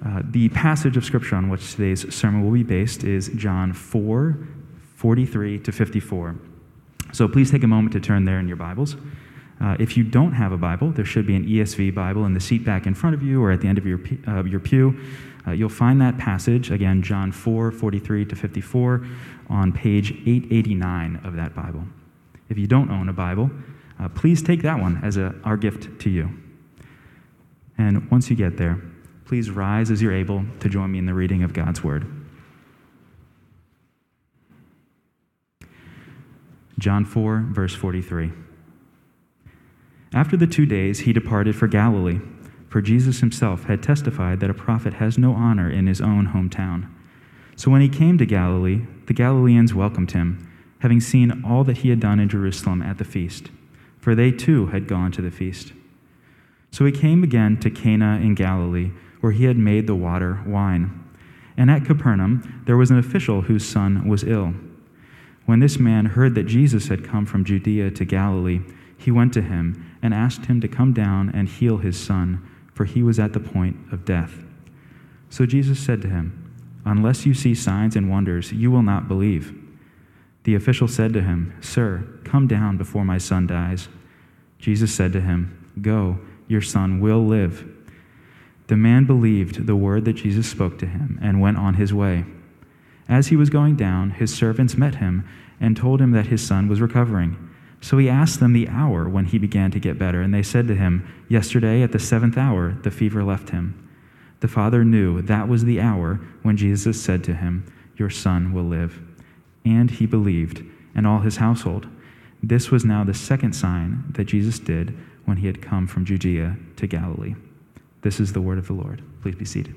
The passage of Scripture on which today's sermon will be based is John 4:43 to 54. So please take a moment to turn there in your Bibles. If you don't have a Bible, there should be an ESV Bible in the seat back in front of you or at the end of your pew. You'll find that passage, again, John 4:43 to 54, on page 889 of that Bible. If you don't own a Bible, please take that one as our gift to you. And once you get there, please rise as you're able to join me in the reading of God's Word. John 4, verse 43. After the 2 days, he departed for Galilee, for Jesus himself had testified that a prophet has no honor in his own hometown. So when he came to Galilee, the Galileans welcomed him, having seen all that he had done in Jerusalem at the feast, for they too had gone to the feast. So he came again to Cana in Galilee, where he had made the water wine. And at Capernaum there was an official whose son was ill. When this man heard that Jesus had come from Judea to Galilee, he went to him and asked him to come down and heal his son, for he was at the point of death. So Jesus said to him, "Unless you see signs and wonders, you will not believe." The official said to him, "Sir, come down before my son dies." Jesus said to him, "Go, your son will live." The man believed the word that Jesus spoke to him and went on his way. As he was going down, his servants met him and told him that his son was recovering. So he asked them the hour when he began to get better, and they said to him, "Yesterday at the 7th hour, the fever left him." The father knew that was the hour when Jesus said to him, "Your son will live." And he believed, and all his household. This was now the second sign that Jesus did when he had come from Judea to Galilee. This is the word of the Lord. Please be seated.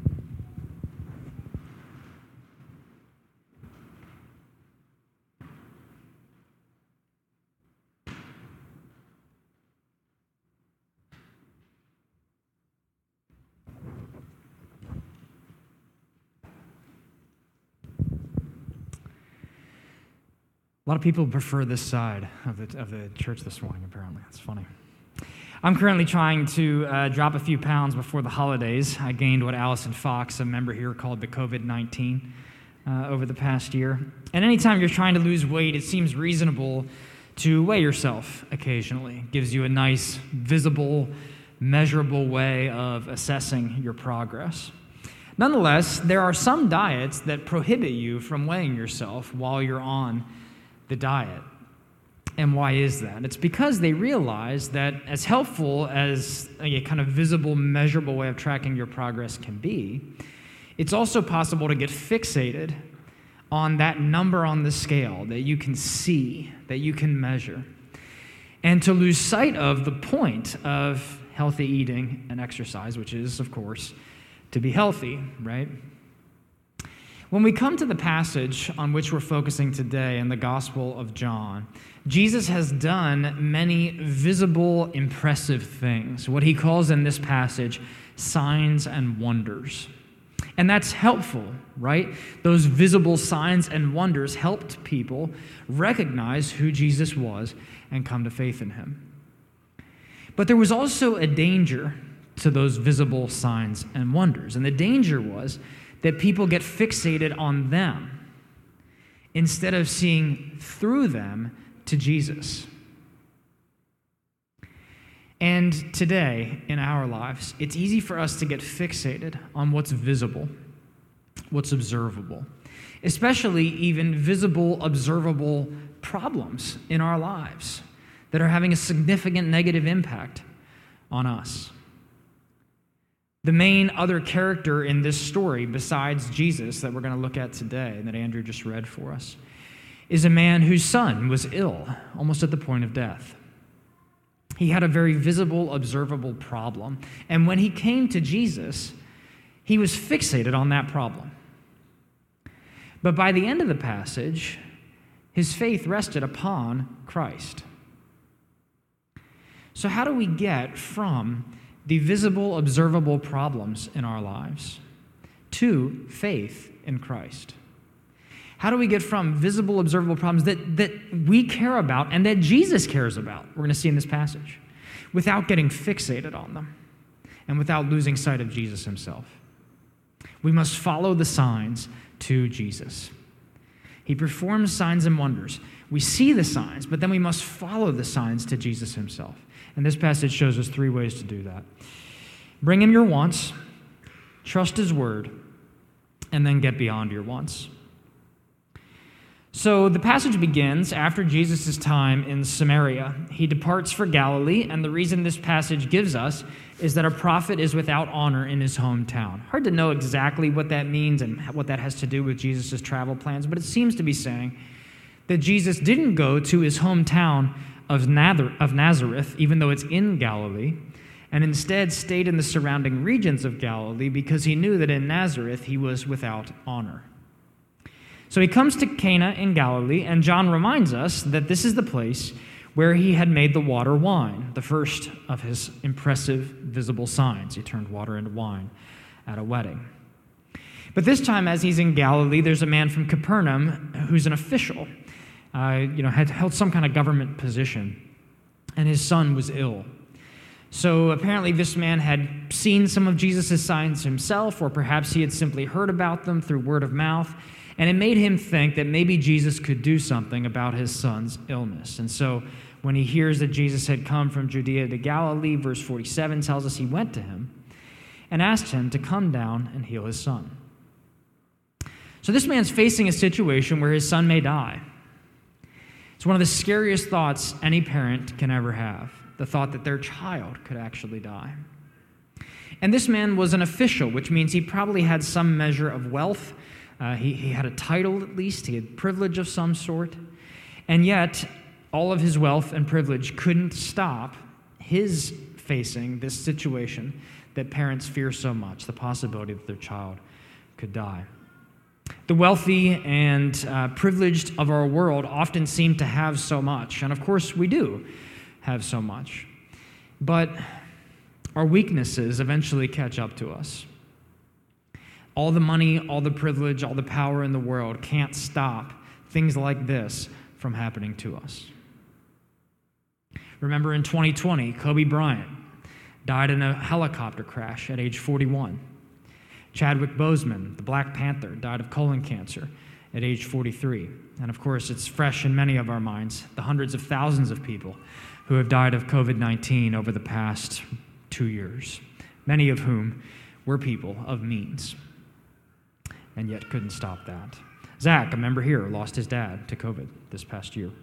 A lot of people prefer this side of the church this morning, apparently. That's funny. I'm currently trying to drop a few pounds before the holidays. I gained what Allison Fox, a member here, called the COVID-19 over the past year. And anytime you're trying to lose weight, it seems reasonable to weigh yourself occasionally. It gives you a nice, visible, measurable way of assessing your progress. Nonetheless, there are some diets that prohibit you from weighing yourself while you're on the diet. And why is that? It's because they realize that as helpful as a kind of visible, measurable way of tracking your progress can be, it's also possible to get fixated on that number on the scale that you can see, that you can measure, and to lose sight of the point of healthy eating and exercise, which is, of course, to be healthy, right? When we come to the passage on which we're focusing today in the Gospel of John, Jesus has done many visible, impressive things, what he calls in this passage signs and wonders. And that's helpful, right? Those visible signs and wonders helped people recognize who Jesus was and come to faith in him. But there was also a danger to those visible signs and wonders. And the danger was that people get fixated on them instead of seeing through them to Jesus. And today, in our lives, it's easy for us to get fixated on what's visible, what's observable, especially even visible, observable problems in our lives that are having a significant negative impact on us. The main other character in this story, besides Jesus, that we're going to look at today, that Andrew just read for us, is a man whose son was ill, almost at the point of death. He had a very visible, observable problem. And when he came to Jesus, he was fixated on that problem. But by the end of the passage, his faith rested upon Christ. So how do we get from the visible, observable problems in our lives to faith in Christ? How do we get from visible, observable problems that we care about and that Jesus cares about, we're going to see in this passage, without getting fixated on them and without losing sight of Jesus himself? We must follow the signs to Jesus. He performs signs and wonders. We see the signs, but then we must follow the signs to Jesus himself. And this passage shows us 3 ways to do that. Bring him your wants, trust his word, and then get beyond your wants. So the passage begins after Jesus' time in Samaria. He departs for Galilee, and the reason this passage gives us is that a prophet is without honor in his hometown. Hard to know exactly what that means and what that has to do with Jesus' travel plans, but it seems to be saying that Jesus didn't go to his hometown of Nazareth, even though it's in Galilee, and instead stayed in the surrounding regions of Galilee because he knew that in Nazareth he was without honor. So he comes to Cana in Galilee, and John reminds us that this is the place where he had made the water wine, the first of his impressive visible signs. He turned water into wine at a wedding. But this time, as he's in Galilee, there's a man from Capernaum who's an official, had held some kind of government position, and his son was ill. So apparently this man had seen some of Jesus' signs himself, or perhaps he had simply heard about them through word of mouth, and it made him think that maybe Jesus could do something about his son's illness. And so when he hears that Jesus had come from Judea to Galilee, verse 47 tells us he went to him and asked him to come down and heal his son. So this man's facing a situation where his son may die. It's one of the scariest thoughts any parent can ever have, the thought that their child could actually die. And this man was an official, which means he probably had some measure of wealth. He had a title, at least. He had privilege of some sort. And yet, all of his wealth and privilege couldn't stop his facing this situation that parents fear so much, the possibility that their child could die. The wealthy and privileged of our world often seem to have so much. And of course, we do have so much. But our weaknesses eventually catch up to us. All the money, all the privilege, all the power in the world can't stop things like this from happening to us. Remember in 2020, Kobe Bryant died in a helicopter crash at age 41. Chadwick Boseman, the Black Panther, died of colon cancer at age 43. And of course, it's fresh in many of our minds, the hundreds of thousands of people who have died of COVID-19 over the past 2 years, many of whom were people of means, and yet couldn't stop that. Zach, a member here, lost his dad to COVID this past year.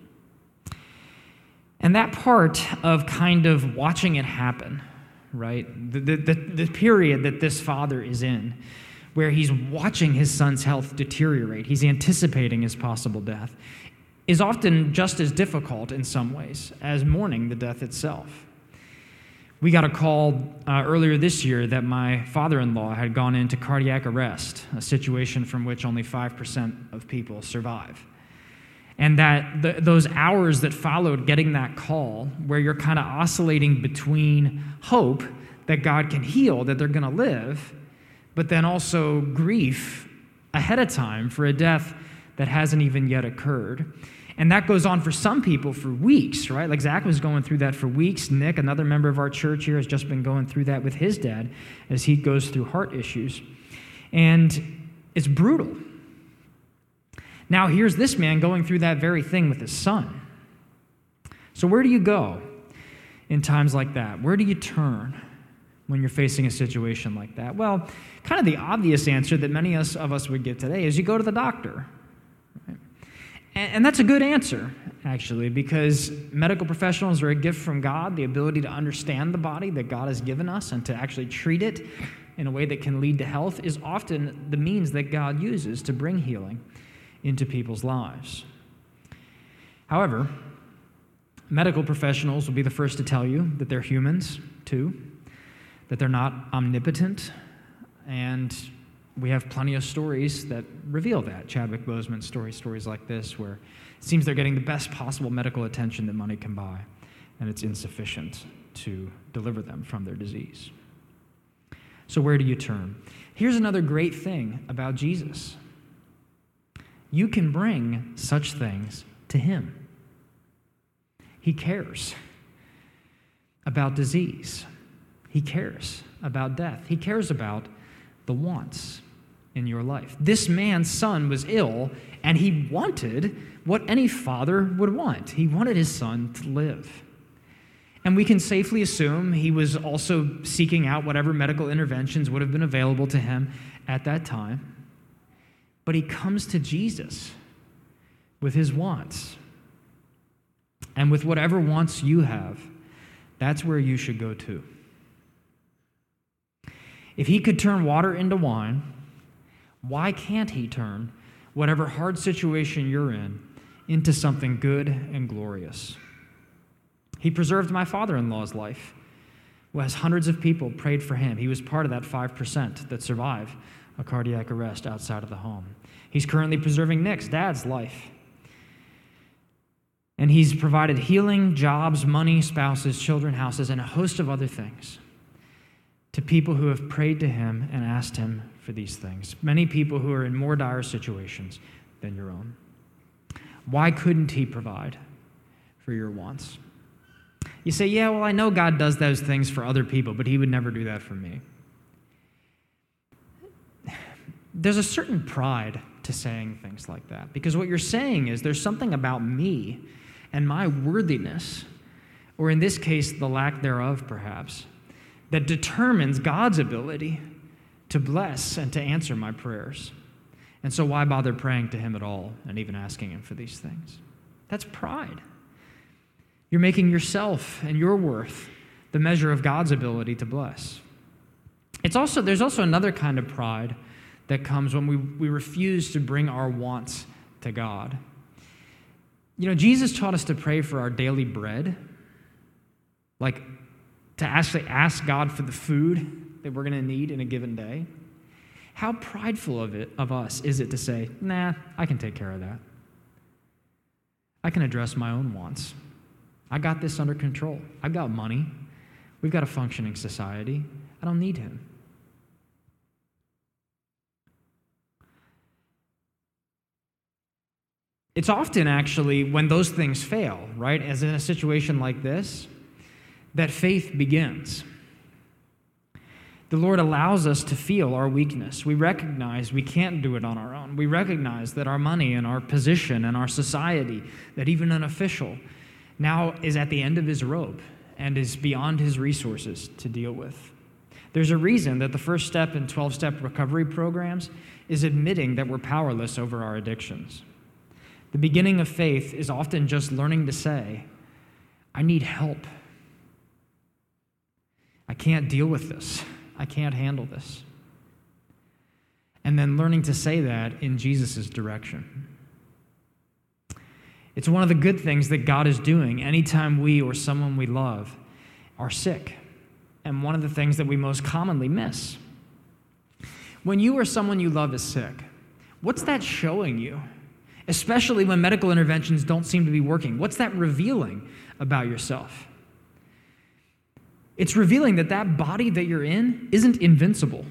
And that part of kind of watching it happen, right? The period that this father is in, where he's watching his son's health deteriorate, he's anticipating his possible death, is often just as difficult in some ways as mourning the death itself. We got a call earlier this year that my father-in-law had gone into cardiac arrest, a situation from which only 5% of people survive. And that those hours that followed getting that call, where you're kind of oscillating between hope that God can heal, that they're going to live, but then also grief ahead of time for a death that hasn't even yet occurred. And that goes on for some people for weeks, right? Like Zach was going through that for weeks. Nick, another member of our church here, has just been going through that with his dad as he goes through heart issues. And it's brutal. Now here's this man going through that very thing with his son. So where do you go in times like that? Where do you turn when you're facing a situation like that? Well, kind of the obvious answer that many of us would give today is you go to the doctor. Right? And that's a good answer, actually, because medical professionals are a gift from God, the ability to understand the body that God has given us and to actually treat it in a way that can lead to health is often the means that God uses to bring healing into people's lives. However, medical professionals will be the first to tell you that they're humans, too, that they're not omnipotent, and we have plenty of stories that reveal that. Chadwick Boseman's stories like this, where it seems they're getting the best possible medical attention that money can buy, and it's insufficient to deliver them from their disease. So where do you turn? Here's another great thing about Jesus. You can bring such things to him. He cares about disease. He cares about death. He cares about the wants in your life. This man's son was ill, and he wanted what any father would want. He wanted his son to live. And we can safely assume he was also seeking out whatever medical interventions would have been available to him at that time. But he comes to Jesus with his wants. And with whatever wants you have, that's where you should go to. If he could turn water into wine, why can't he turn whatever hard situation you're in into something good and glorious? He preserved my father-in-law's life, as hundreds of people prayed for him. He was part of that 5% that survive a cardiac arrest outside of the home. He's currently preserving Nick's dad's life. And he's provided healing, jobs, money, spouses, children, houses, and a host of other things to people who have prayed to him and asked him for these things. Many people who are in more dire situations than your own. Why couldn't he provide for your wants? You say, yeah, well, I know God does those things for other people, but he would never do that for me. There's a certain pride to saying things like that, because what you're saying is there's something about me and my worthiness, or in this case, the lack thereof, perhaps, that determines God's ability to bless and to answer my prayers. And so why bother praying to him at all and even asking him for these things? That's pride. You're making yourself and your worth the measure of God's ability to bless. There's also another kind of pride that comes when we refuse to bring our wants to God. You know, Jesus taught us to pray for our daily bread, like to actually ask God for the food that we're going to need in a given day. How prideful of us is it to say, nah, I can take care of that. I can address my own wants. I got this under control. I've got money. We've got a functioning society. I don't need him. It's often actually when those things fail, right, as in a situation like this, that faith begins. The Lord allows us to feel our weakness. We recognize we can't do it on our own. We recognize that our money and our position and our society, that even an official now is at the end of his rope and is beyond his resources to deal with. There's a reason that the first step in 12-step recovery programs is admitting that we're powerless over our addictions. The beginning of faith is often just learning to say, I need help. I can't deal with this. I can't handle this. And then learning to say that in Jesus' direction. It's one of the good things that God is doing anytime we or someone we love are sick. And one of the things that we most commonly miss. When you or someone you love is sick, what's that showing you? Especially when medical interventions don't seem to be working. What's that revealing about yourself? It's revealing that that body that you're in isn't invincible.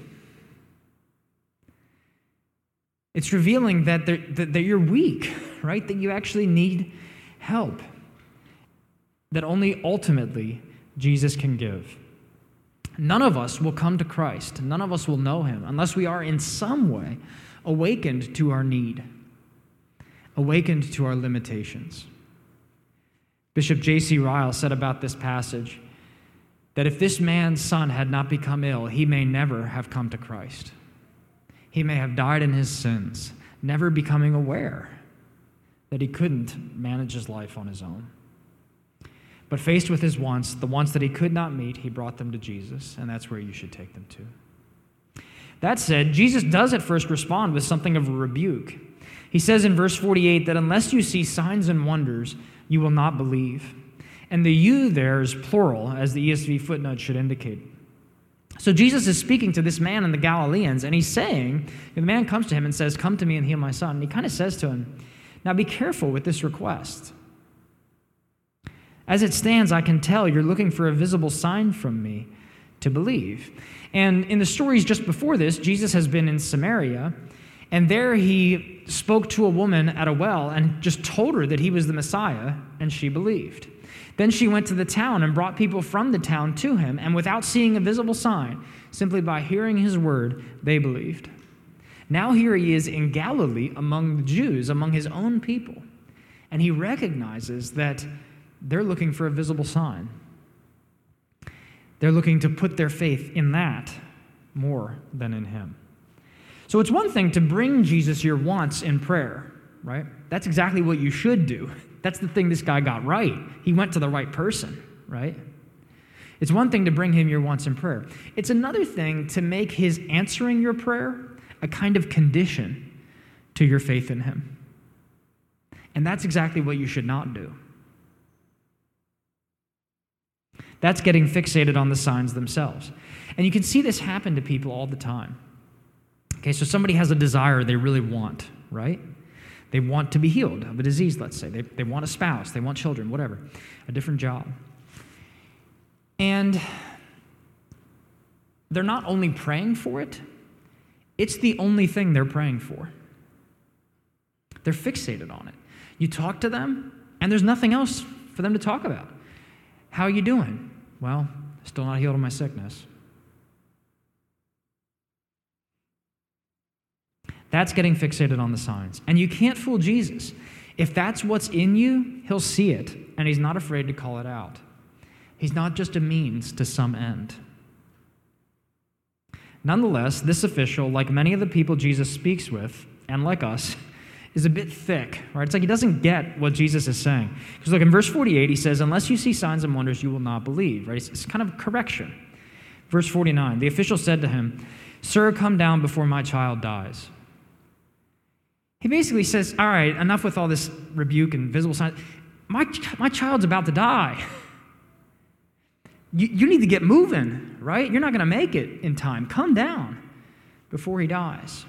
It's revealing that you're weak, right? That you actually need help. That only ultimately Jesus can give. None of us will come to Christ. None of us will know him unless we are in some way awakened to our need, awakened to our limitations. Bishop J.C. Ryle said about this passage that if this man's son had not become ill, he may never have come to Christ. He may have died in his sins, never becoming aware that he couldn't manage his life on his own. But faced with his wants, the wants that he could not meet, he brought them to Jesus, and that's where you should take them to. That said, Jesus does at first respond with something of a rebuke. He says in verse 48 that unless you see signs and wonders, you will not believe. And the you there is plural, as the ESV footnote should indicate. So Jesus is speaking to this man and the Galileans, and he's saying, the man comes to him and says, come to me and heal my son. And he kind of says to him, now be careful with this request. As it stands, I can tell you're looking for a visible sign from me to believe. And in the stories just before this, Jesus has been in Samaria, and there he spoke to a woman at a well and just told her that he was the Messiah, and she believed. Then she went to the town and brought people from the town to him, and without seeing a visible sign, simply by hearing his word, they believed. Now here he is in Galilee among the Jews, among his own people. And he recognizes that they're looking for a visible sign. They're looking to put their faith in that more than in him. So it's one thing to bring Jesus your wants in prayer, right? That's exactly what you should do. That's the thing this guy got right. He went to the right person, right? It's one thing to bring him your wants in prayer. It's another thing to make his answering your prayer a kind of condition to your faith in him. And that's exactly what you should not do. That's getting fixated on the signs themselves. And you can see this happen to people all the time. Okay, so somebody has a desire they really want, right? They want to be healed of a disease, let's say. They want a spouse, they want children, whatever, a different job. And they're not only praying for it, it's the only thing they're praying for. They're fixated on it. You talk to them, and there's nothing else for them to talk about. How are you doing? Well, still not healed of my sickness. That's getting fixated on the signs. And you can't fool Jesus. If that's what's in you, he'll see it, and he's not afraid to call it out. He's not just a means to some end. Nonetheless, this official, like many of the people Jesus speaks with, and like us, is a bit thick, right? It's like he doesn't get what Jesus is saying. Because look, in verse 48, he says, unless you see signs and wonders, you will not believe, right? It's kind of correction. Verse 49, the official said to him, Sir, come down before my child dies. He basically says, all right, enough with all this rebuke and visible signs. My child's about to die. You need to get moving, right? You're not going to make it in time. Come down before he dies.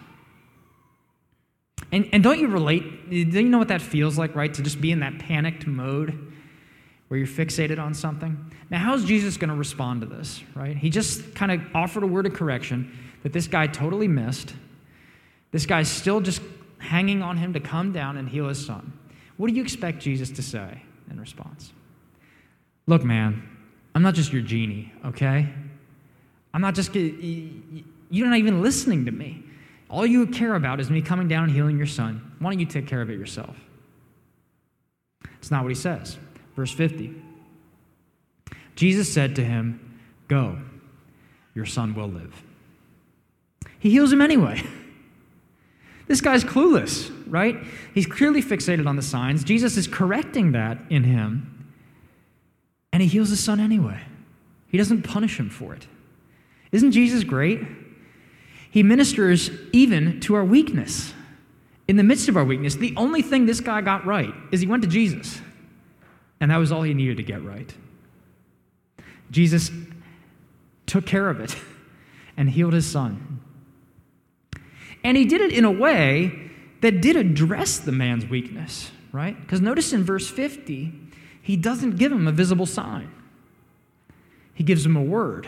And don't you relate? Do you know what that feels like, right? To just be in that panicked mode where you're fixated on something. Now, how's Jesus going to respond to this, right? He just kind of offered a word of correction that this guy totally missed. This guy's still just hanging on him to come down and heal his son. What do you expect Jesus to say in response? Look, man, I'm not just your genie, okay? I'm not just, you're not even listening to me. All you care about is me coming down and healing your son. Why don't you take care of it yourself? It's not what he says. Verse 50. Jesus said to him, go, your son will live. He heals him anyway. This guy's clueless, right? He's clearly fixated on the signs. Jesus is correcting that in him, and he heals his son anyway. He doesn't punish him for it. Isn't Jesus great? He ministers even to our weakness. In the midst of our weakness, the only thing this guy got right is he went to Jesus, and that was all he needed to get right. Jesus took care of it and healed his son. And he did it in a way that did address the man's weakness, right? Because notice in verse 50, he doesn't give him a visible sign. He gives him a word.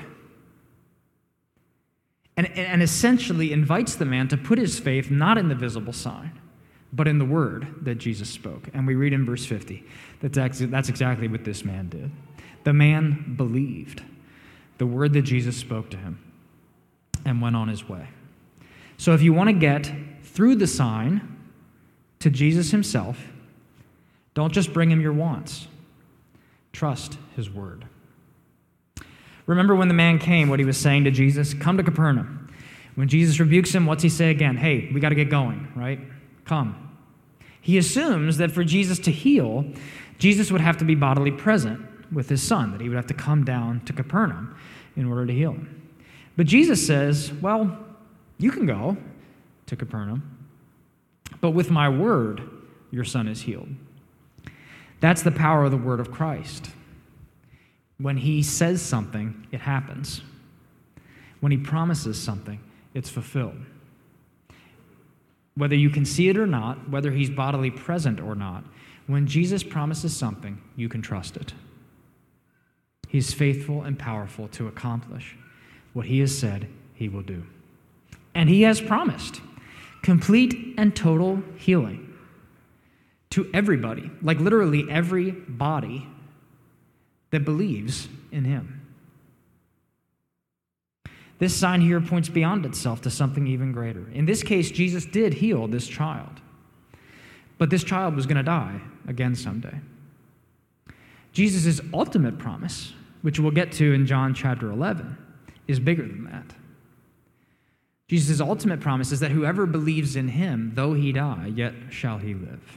And essentially invites the man to put his faith not in the visible sign, but in the word that Jesus spoke. And we read in verse 50 that that's exactly what this man did. The man believed the word that Jesus spoke to him and went on his way. So if you want to get through the sign to Jesus himself, don't just bring him your wants. Trust his word. Remember when the man came, what he was saying to Jesus? Come to Capernaum. When Jesus rebukes him, what's he say again? Hey, we got to get going, right? Come. He assumes that for Jesus to heal, Jesus would have to be bodily present with his son, that he would have to come down to Capernaum in order to heal him. But Jesus says, well, you can go to Capernaum, but with my word, your son is healed. That's the power of the word of Christ. When he says something, it happens. When he promises something, it's fulfilled. Whether you can see it or not, whether he's bodily present or not, when Jesus promises something, you can trust it. He's faithful and powerful to accomplish what he has said he will do. And he has promised complete and total healing to everybody, like literally every body that believes in him. This sign here points beyond itself to something even greater. In this case, Jesus did heal this child, but this child was going to die again someday. Jesus' ultimate promise, which we'll get to in John chapter 11, is bigger than that. Jesus' ultimate promise is that whoever believes in him, though he die, yet shall he live.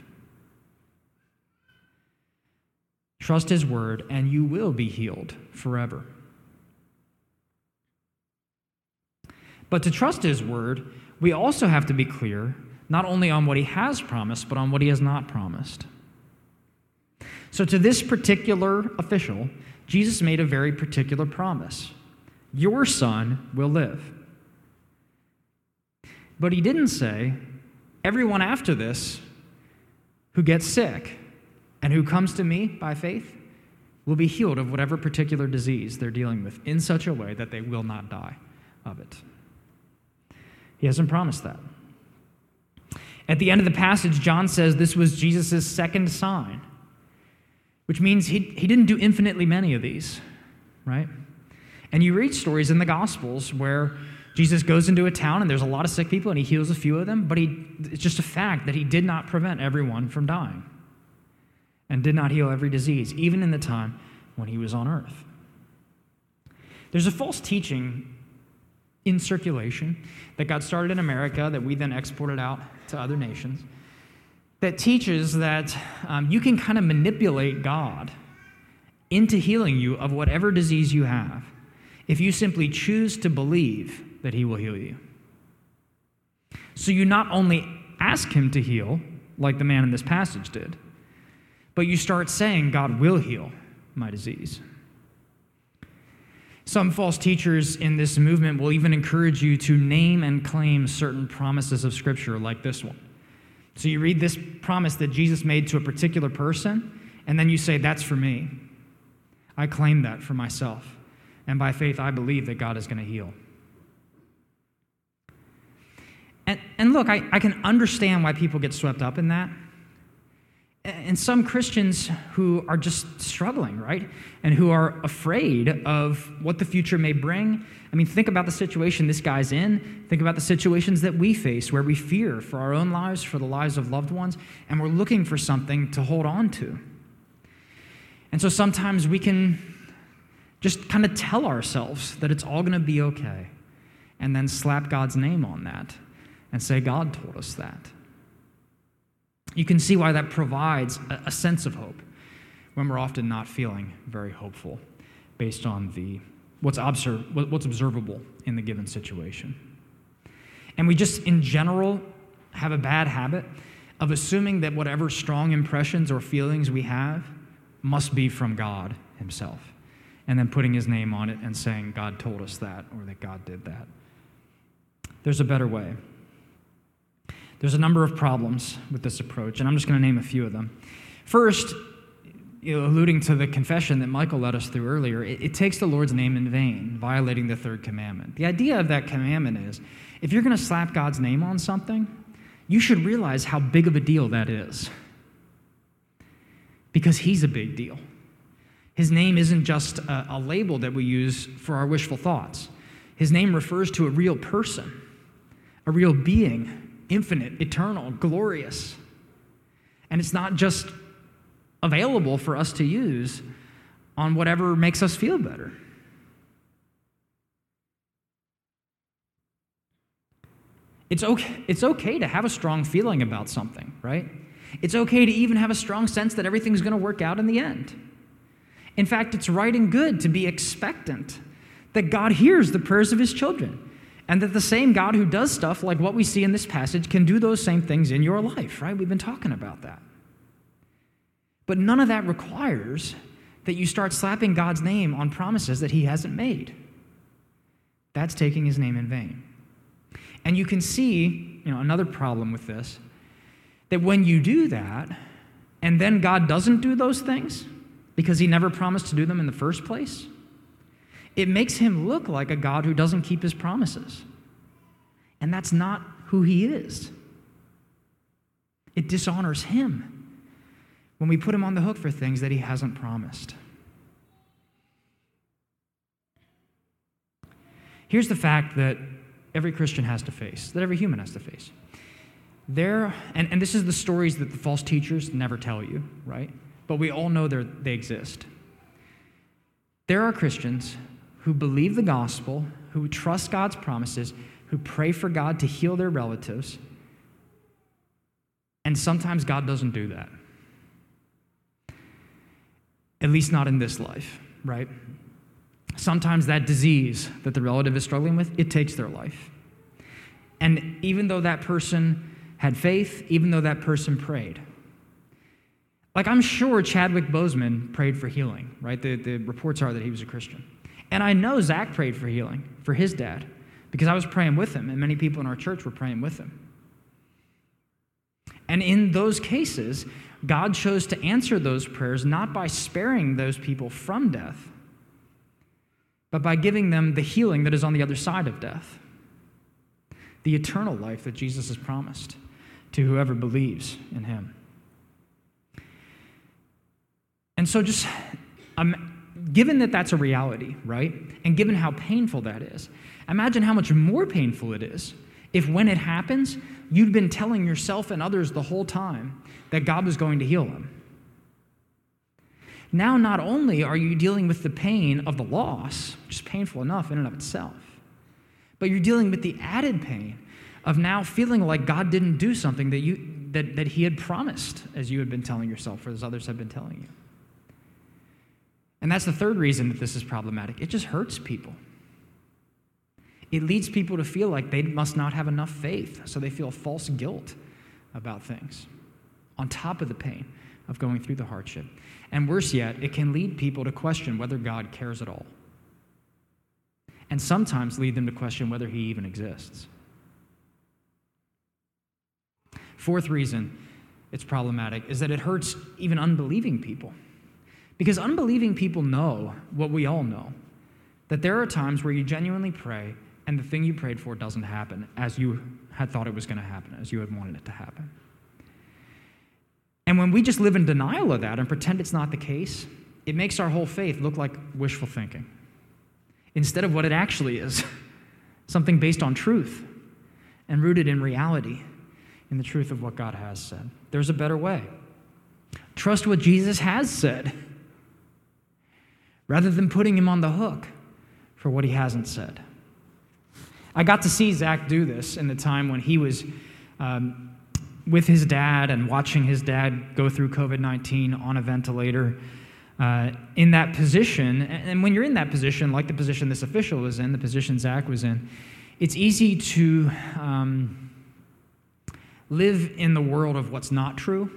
Trust his word, and you will be healed forever. But to trust his word, we also have to be clear not only on what he has promised, but on what he has not promised. So to this particular official, Jesus made a very particular promise. Your son will live. But he didn't say, everyone after this who gets sick and who comes to me by faith will be healed of whatever particular disease they're dealing with in such a way that they will not die of it. He hasn't promised that. At the end of the passage, John says this was Jesus' second sign, which means he didn't do infinitely many of these, right? And you read stories in the Gospels where Jesus goes into a town and there's a lot of sick people and he heals a few of them, but it's just a fact that he did not prevent everyone from dying and did not heal every disease, even in the time when he was on earth. There's a false teaching in circulation that got started in America that we then exported out to other nations that teaches that you can kind of manipulate God into healing you of whatever disease you have if you simply choose to believe that he will heal you. So you not only ask him to heal, like the man in this passage did, but you start saying, God will heal my disease. Some false teachers in this movement will even encourage you to name and claim certain promises of Scripture like this one. So you read this promise that Jesus made to a particular person, and then you say, that's for me. I claim that for myself. And by faith, I believe that God is going to heal. And look, I can understand why people get swept up in that. And some Christians who are just struggling, right? And who are afraid of what the future may bring. I mean, think about the situation this guy's in. Think about the situations that we face where we fear for our own lives, for the lives of loved ones, and we're looking for something to hold on to. And so sometimes we can just kind of tell ourselves that it's all going to be okay, and then slap God's name on that and say, God told us that. You can see why that provides a sense of hope when we're often not feeling very hopeful based on what's observable in the given situation. And we just, in general, have a bad habit of assuming that whatever strong impressions or feelings we have must be from God himself, and then putting his name on it and saying, God told us that, or that God did that. There's a better way. There's a number of problems with this approach, and I'm just going to name a few of them. First, alluding to the confession that Michael led us through earlier, it takes the Lord's name in vain, violating the third commandment. The idea of that commandment is, if you're going to slap God's name on something, you should realize how big of a deal that is. Because he's a big deal. His name isn't just a label that we use for our wishful thoughts. His name refers to a real person, a real being, infinite, eternal, glorious. And it's not just available for us to use on whatever makes us feel better. It's okay to have a strong feeling about something, right? It's okay to even have a strong sense that everything's going to work out in the end. In fact, it's right and good to be expectant that God hears the prayers of his children, and that the same God who does stuff like what we see in this passage can do those same things in your life, right? We've been talking about that. But none of that requires that you start slapping God's name on promises that he hasn't made. That's taking his name in vain. And you can see, another problem with this, that when you do that, and then God doesn't do those things because he never promised to do them in the first place, it makes him look like a God who doesn't keep his promises. And that's not who he is. It dishonors him when we put him on the hook for things that he hasn't promised. Here's the fact that every Christian has to face, that every human has to face. And this is the stories that the false teachers never tell you, right? But we all know they exist. There are Christians who believe the gospel, who trust God's promises, who pray for God to heal their relatives, and sometimes God doesn't do that. At least not in this life, right? Sometimes that disease that the relative is struggling with, it takes their life. And even though that person had faith, even though that person prayed, like I'm sure Chadwick Boseman prayed for healing, right? The reports are that he was a Christian. And I know Zach prayed for healing for his dad because I was praying with him, and many people in our church were praying with him. And in those cases, God chose to answer those prayers not by sparing those people from death, but by giving them the healing that is on the other side of death, the eternal life that Jesus has promised to whoever believes in him. And so just given that that's a reality, right, and given how painful that is, imagine how much more painful it is if when it happens, you'd been telling yourself and others the whole time that God was going to heal them. Now, not only are you dealing with the pain of the loss, which is painful enough in and of itself, but you're dealing with the added pain of now feeling like God didn't do something that he had promised, as you had been telling yourself or as others have been telling you. And that's the third reason that this is problematic. It just hurts people. It leads people to feel like they must not have enough faith, so they feel false guilt about things, on top of the pain of going through the hardship. And worse yet, it can lead people to question whether God cares at all, and sometimes lead them to question whether he even exists. Fourth reason it's problematic is that it hurts even unbelieving people. Because unbelieving people know what we all know, that there are times where you genuinely pray and the thing you prayed for doesn't happen as you had thought it was going to happen, as you had wanted it to happen. And when we just live in denial of that and pretend it's not the case, it makes our whole faith look like wishful thinking instead of what it actually is, something based on truth and rooted in reality, in the truth of what God has said. There's a better way. Trust what Jesus has said, rather than putting him on the hook for what he hasn't said. I got to see Zach do this in the time when he was with his dad and watching his dad go through COVID-19 on a ventilator in that position. And when you're in that position, like the position this official was in, the position Zach was in, it's easy to live in the world of what's not true,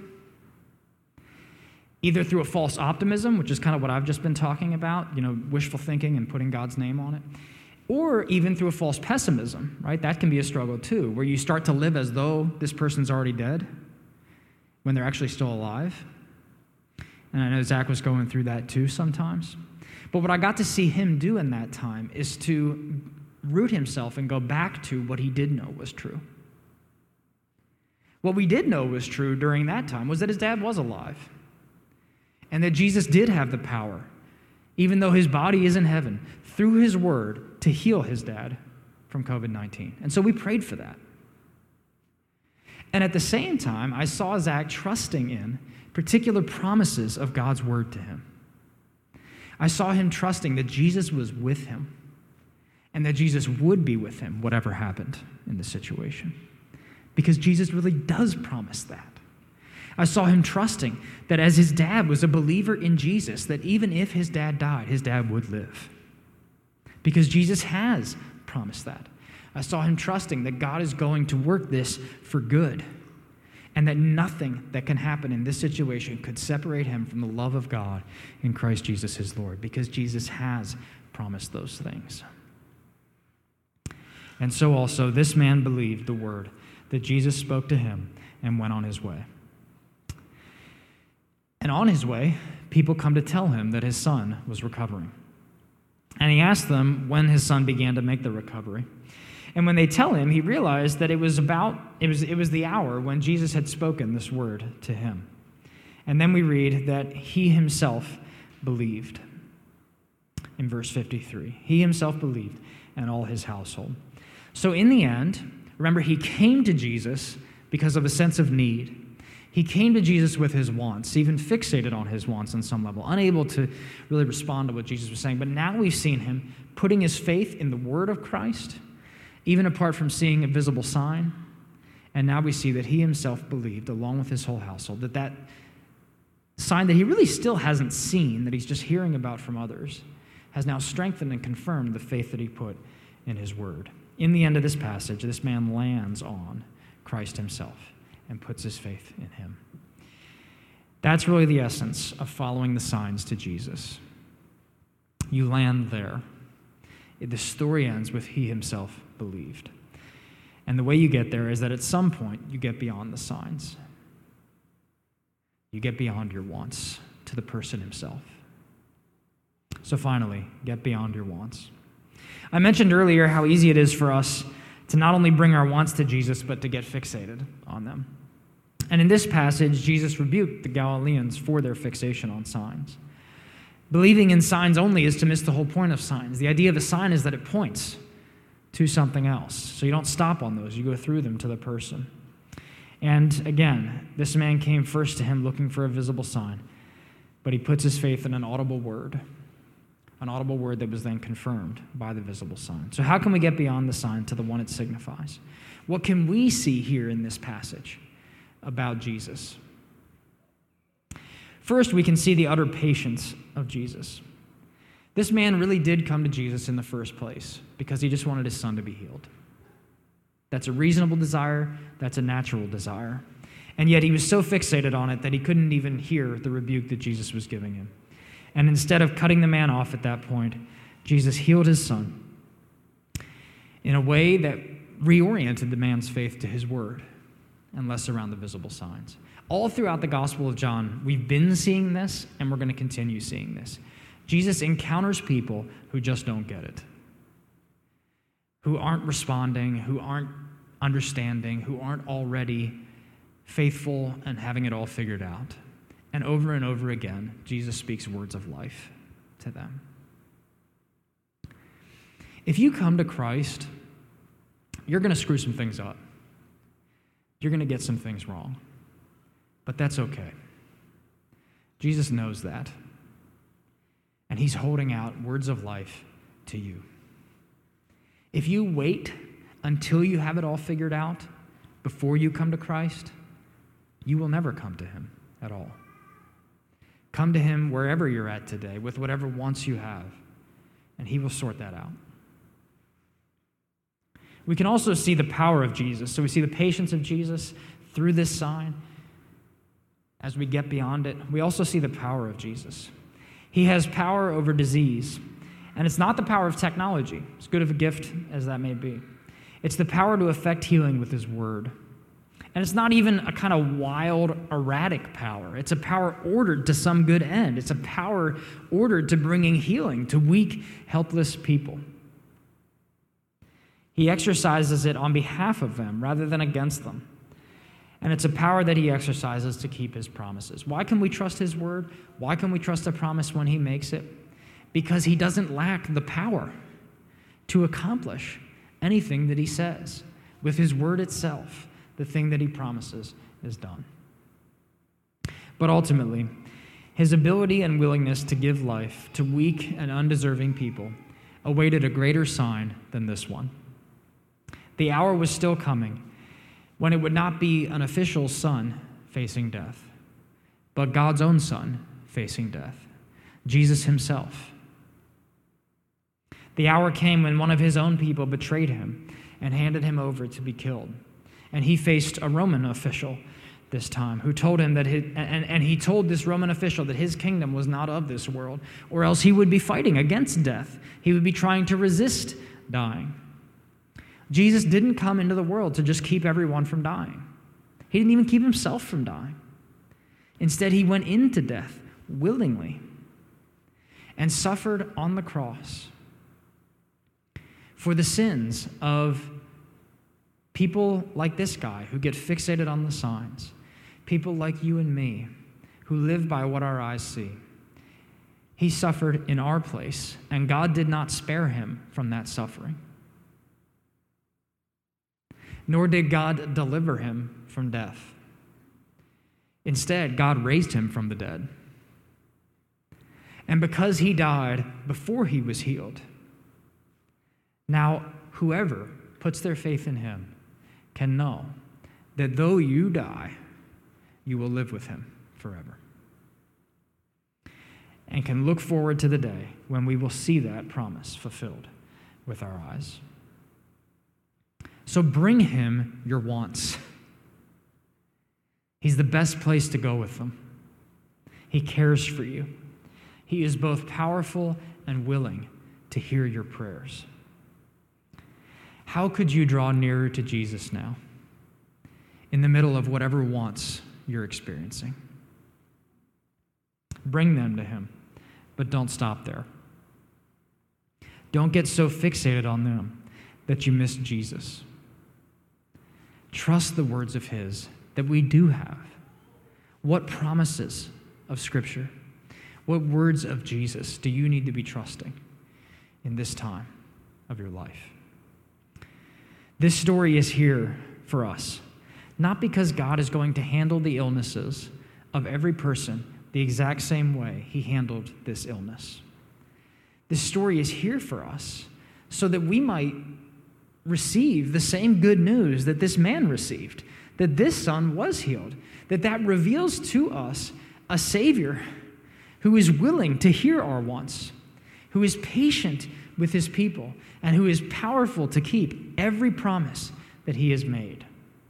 either through a false optimism, which is kind of what I've just been talking about, wishful thinking and putting God's name on it, or even through a false pessimism, right? That can be a struggle too, where you start to live as though this person's already dead when they're actually still alive. And I know Zach was going through that too sometimes. But what I got to see him do in that time is to root himself and go back to what he did know was true. What we did know was true during that time was that his dad was alive, and that Jesus did have the power, even though his body is in heaven, through his word to heal his dad from COVID-19. And so we prayed for that. And at the same time, I saw Zach trusting in particular promises of God's word to him. I saw him trusting that Jesus was with him and that Jesus would be with him, whatever happened in the situation. Because Jesus really does promise that. I saw him trusting that as his dad was a believer in Jesus, that even if his dad died, his dad would live. Because Jesus has promised that. I saw him trusting that God is going to work this for good, and that nothing that can happen in this situation could separate him from the love of God in Christ Jesus his Lord, because Jesus has promised those things. And so also this man believed the word that Jesus spoke to him and went on his way. And on his way, people come to tell him that his son was recovering. And he asked them when his son began to make the recovery. And when they tell him, he realized that it was the hour when Jesus had spoken this word to him. And then we read that he himself believed. In verse 53, he himself believed and all his household. So in the end, remember, he came to Jesus because of a sense of need. He came to Jesus with his wants, even fixated on his wants on some level, unable to really respond to what Jesus was saying. But now we've seen him putting his faith in the word of Christ, even apart from seeing a visible sign. And now we see that he himself believed, along with his whole household, that sign that he really still hasn't seen, that he's just hearing about from others, has now strengthened and confirmed the faith that he put in his word. In the end of this passage, this man lands on Christ himself and puts his faith in him. That's really the essence of following the signs to Jesus. You land there. The story ends with he himself believed. And the way you get there is that at some point you get beyond the signs. You get beyond your wants to the person himself. So finally, get beyond your wants. I mentioned earlier how easy it is for us to not only bring our wants to Jesus, but to get fixated on them. And in this passage, Jesus rebuked the Galileans for their fixation on signs. Believing in signs only is to miss the whole point of signs. The idea of a sign is that it points to something else. So you don't stop on those, you go through them to the person. And again, this man came first to him looking for a visible sign, but he puts his faith in an audible word that was then confirmed by the visible sign. So how can we get beyond the sign to the one it signifies? What can we see here in this passage about Jesus? First, we can see the utter patience of Jesus. This man really did come to Jesus in the first place because he just wanted his son to be healed. That's a reasonable desire. That's a natural desire. And yet he was so fixated on it that he couldn't even hear the rebuke that Jesus was giving him. And instead of cutting the man off at that point, Jesus healed his son in a way that reoriented the man's faith to his word and less around the visible signs. All throughout the Gospel of John, we've been seeing this, and we're going to continue seeing this. Jesus encounters people who just don't get it, who aren't responding, who aren't understanding, who aren't already faithful and having it all figured out. And over again, Jesus speaks words of life to them. If you come to Christ, you're going to screw some things up. You're going to get some things wrong. But that's okay. Jesus knows that. And he's holding out words of life to you. If you wait until you have it all figured out before you come to Christ, you will never come to him at all. Come to him wherever you're at today, with whatever wants you have, and he will sort that out. We can also see the power of Jesus. So we see the patience of Jesus through this sign. As we get beyond it, we also see the power of Jesus. He has power over disease, and it's not the power of technology, as good of a gift as that may be. It's the power to effect healing with his word. And it's not even a kind of wild, erratic power. It's a power ordered to some good end. It's a power ordered to bringing healing to weak, helpless people. He exercises it on behalf of them rather than against them. And it's a power that he exercises to keep his promises. Why can we trust his word? Why can we trust a promise when he makes it? Because he doesn't lack the power to accomplish anything that he says. With his word itself, the thing that he promises is done. But ultimately, his ability and willingness to give life to weak and undeserving people awaited a greater sign than this one. The hour was still coming when it would not be an official son facing death, but God's own son facing death, Jesus himself. The hour came when one of his own people betrayed him and handed him over to be killed. And he faced a Roman official this time who told him that he told this Roman official that his kingdom was not of this world, or else he would be fighting against death. He would be trying to resist dying. Jesus didn't come into the world to just keep everyone from dying. He didn't even keep himself from dying. Instead, he went into death willingly and suffered on the cross for the sins of people like this guy who get fixated on the signs, people like you and me who live by what our eyes see, He suffered in our place, and God did not spare him from that suffering. Nor did God deliver him from death. Instead, God raised him from the dead. And because he died before he was healed, now whoever puts their faith in him can know that though you die, you will live with him forever. And can look forward to the day when we will see that promise fulfilled with our eyes. So bring him your wants. He's the best place to go with them. He cares for you. He is both powerful and willing to hear your prayers. How could you draw nearer to Jesus now, in the middle of whatever wants you're experiencing? Bring them to him, but don't stop there. Don't get so fixated on them that you miss Jesus. Trust the words of his that we do have. What promises of Scripture, what words of Jesus do you need to be trusting in this time of your life? This story is here for us, not because God is going to handle the illnesses of every person the exact same way he handled this illness. This story is here for us so that we might receive the same good news that this man received, that this son was healed, that reveals to us a Savior who is willing to hear our wants, who is patient with his people, and who is powerful to keep every promise that he has made.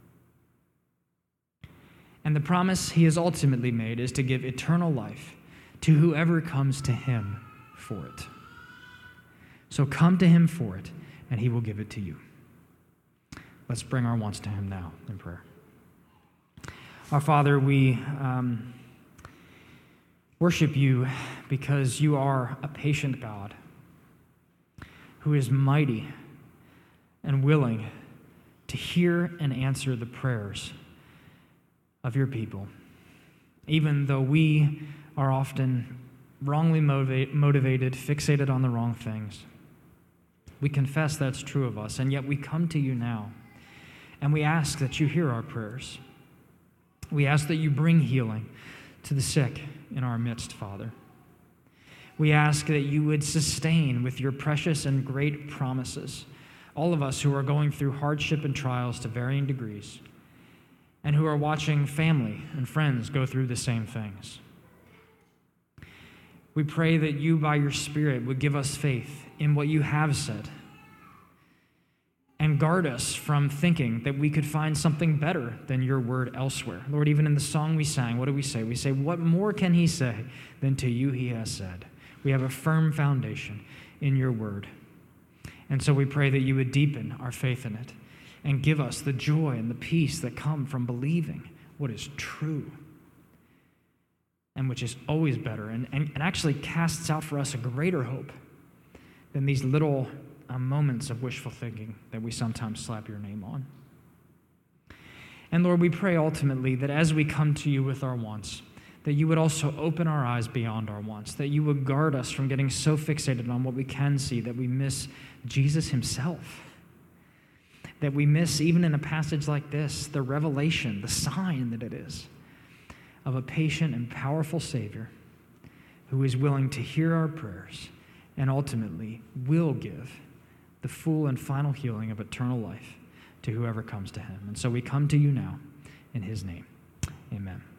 And the promise he has ultimately made is to give eternal life to whoever comes to him for it. So come to him for it, and he will give it to you. Let's bring our wants to him now in prayer. Our Father, we worship you because you are a patient God who is mighty and willing to hear and answer the prayers of your people, even though we are often wrongly motivated, fixated on the wrong things. We confess that's true of us, and yet we come to you now, and we ask that you hear our prayers. We ask that you bring healing to the sick in our midst, Father. We ask that you would sustain with your precious and great promises all of us who are going through hardship and trials to varying degrees, and who are watching family and friends go through the same things. We pray that you, by your Spirit, would give us faith in what you have said and guard us from thinking that we could find something better than your word elsewhere. Lord, even in the song we sang, what do we say? We say, what more can he say than to you he has said? We have a firm foundation in your word. And so we pray that you would deepen our faith in it and give us the joy and the peace that come from believing what is true and which is always better and actually casts out for us a greater hope than these little moments of wishful thinking that we sometimes slap your name on. And Lord, we pray ultimately that as we come to you with our wants, that you would also open our eyes beyond our wants, that you would guard us from getting so fixated on what we can see that we miss Jesus himself, that we miss, even in a passage like this, the revelation, the sign that it is of a patient and powerful Savior who is willing to hear our prayers and ultimately will give the full and final healing of eternal life to whoever comes to him. And so we come to you now in his name. Amen.